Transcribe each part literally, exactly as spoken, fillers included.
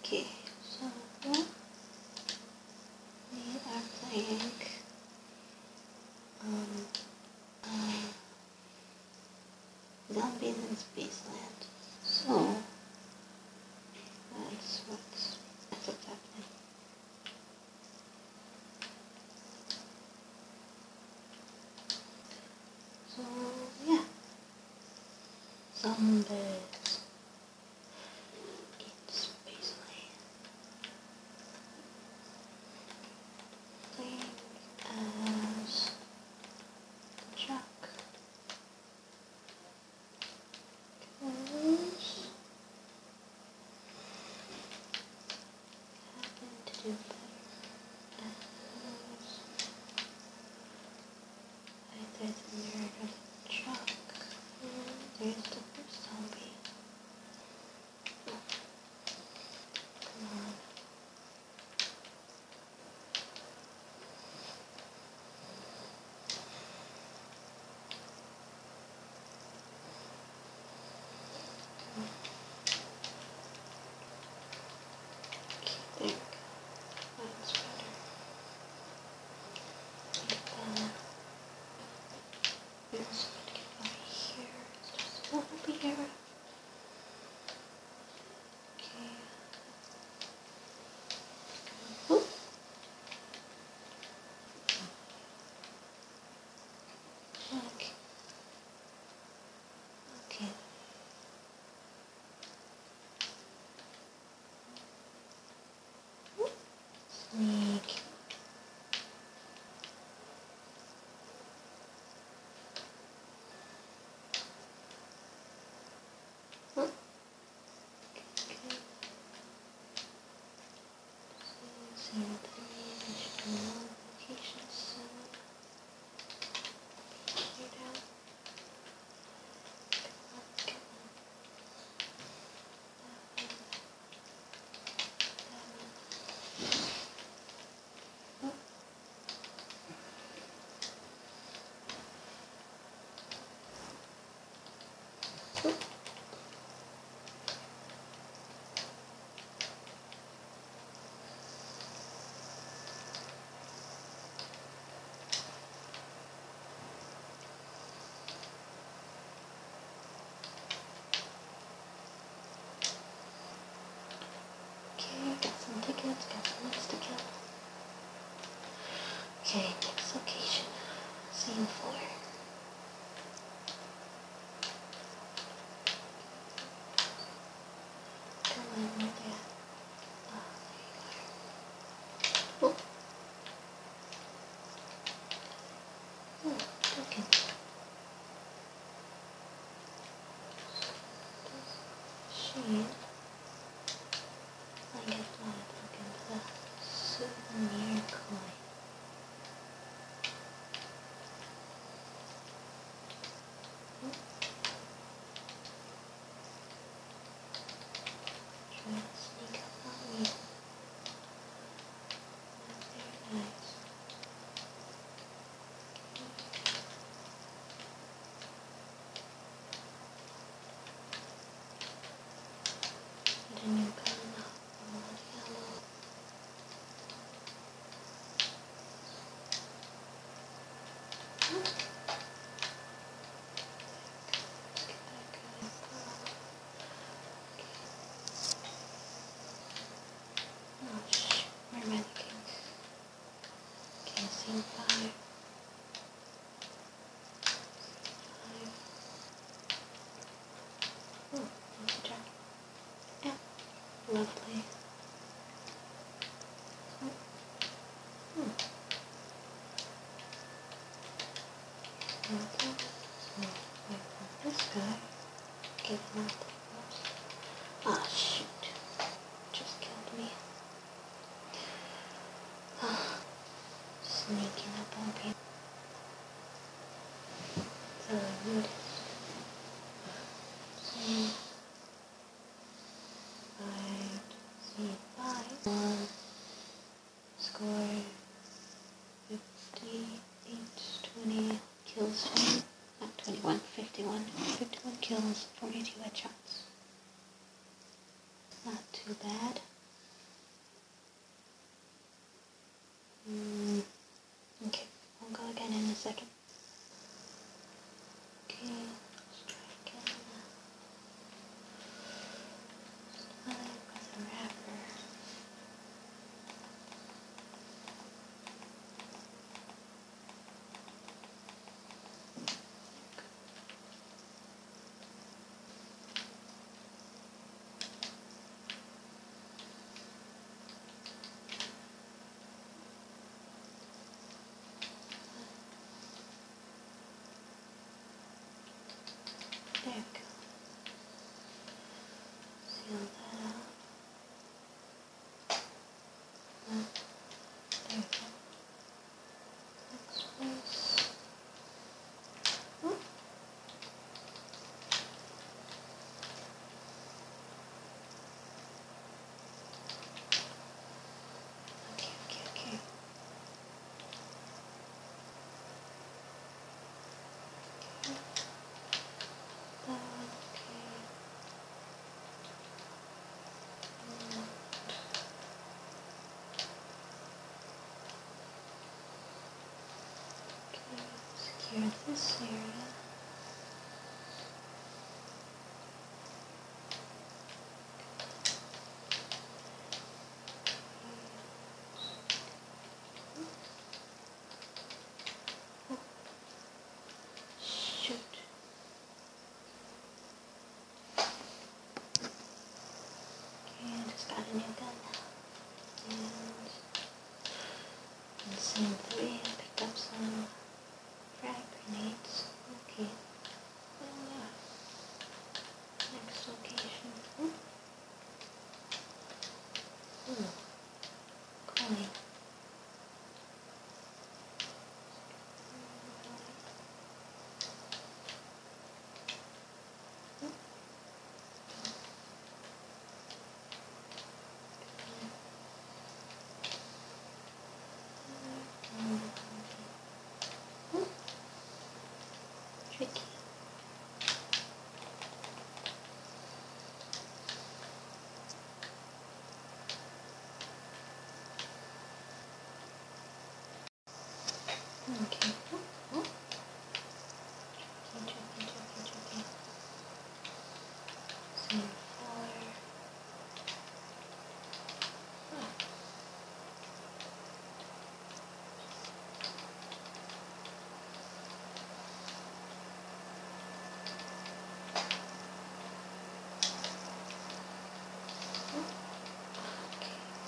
Okay, so we are playing um, uh, Zombies in Spaceland. So that's what's that's what's happening. So yeah, zombies in Spaceland. Playing as the Chuck. Cause happen to do better as I there's the mirror of the Chuck. And there's the first zombie. Oh, come on. Okay, there. That's better. And then just get over here. It's just over here. Okay. Oop. Okay. Okay. Oop. Sneak. Oop. Okay. Same thing. I should do more locations soon. Here down. Come on, come on. That one. That one. Oop. Oop. Okay, got some tickets, got some links to kill. Okay, next location. Same floor. Come on, where they at? Oh, there you are. Oh, oh, okay. Shade. I get blind looking for the souvenir coin. Oh, trying to sneak up on me. Not very nice. Get a new gun. I want yellow. Oh, let's get that guy. Oh shoot, where am I looking? Okay, scene five. Five. Oh, there's a jacket. Yeah, lovely. Oh, hmm. Okay. So, wait for this guy. Get him out the first. Ah, shoot. Just killed me. Ah, sneaking up on people. So I noticed. See five. See five. One. Score fifty-eight, twenty. Kills twenty. Not twenty-one, fifty-one. fifty-one kills, forty-two headshots. Not too bad. this area. Oh, shoot. Okay, I just got a new gun now. And in scene three, I picked up some frag grenades. Okay. Uh, next location. Ooh. Ooh. Coin. Tricky. Okay. Oh, oh. Tricky, tricky, tricky, tricky. Scene four. Ah. Oh. Okay.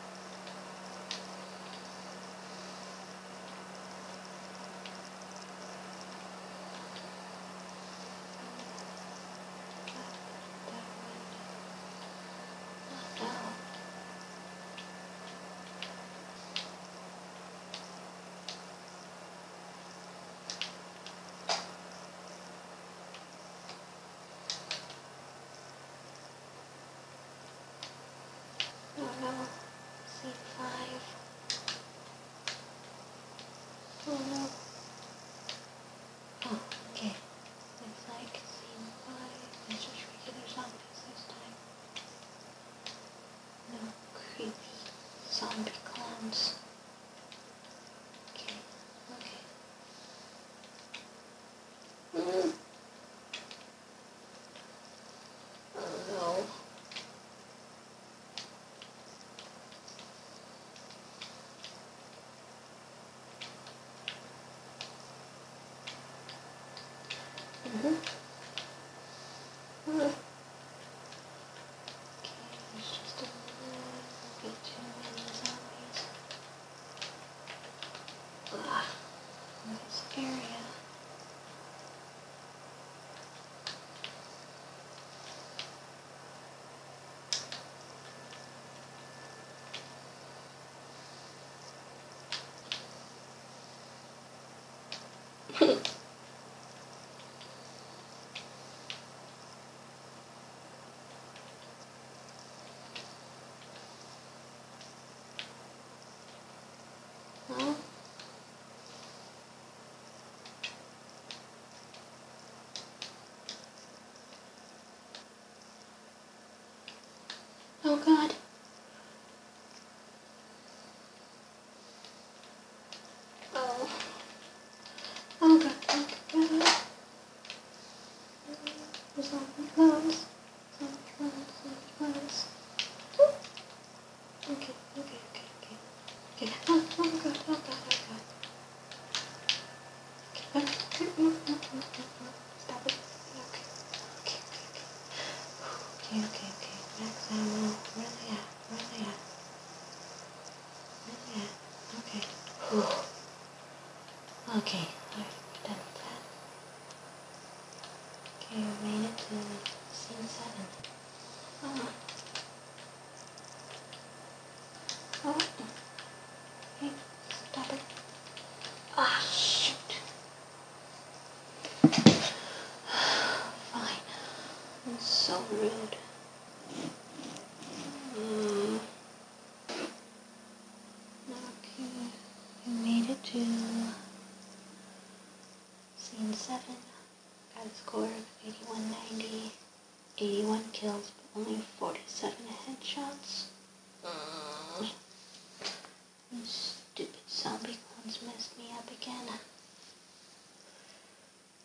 Oh no. Scene five. Oh no. Oh, okay. It's like scene five. It's just regular zombies this time. No creepy zombie clowns. Okay, okay. Mm. Oh no. Mm-hmm. Mm. Okay, there's just a little bit too many zombies. Ugh, in this area. Oh, oh god. Oh. Oh god, oh god. Oh, zombie clowns. Zombie clowns, zombie clowns. Okay, okay, okay, okay. Okay. Oh, oh god, oh god, oh god. Okay, okay, no, no, no, no, no. Stop it. Okay, okay, okay, okay. Okay, okay, okay. Max ammo. Where are they at? Where are they at? Where are they at? Okay. Whew. Okay, alright, we're done with that. Okay, we made it to scene seven. Oh. Oh. Hey, stop it. Ah, shoot. Fine. That's so rude. Mm. Okay, we made it to scene seven. Got a score of eighty-one ninety. eighty-one kills, but only forty-seven headshots. Mm. These stupid zombie clones messed me up again.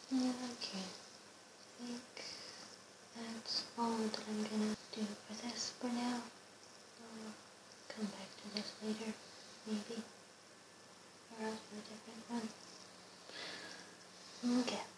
Yeah, okay. I think that's all that I'm gonna do for this for now. I'll come back to this later, maybe. Or else with a different one. Okay.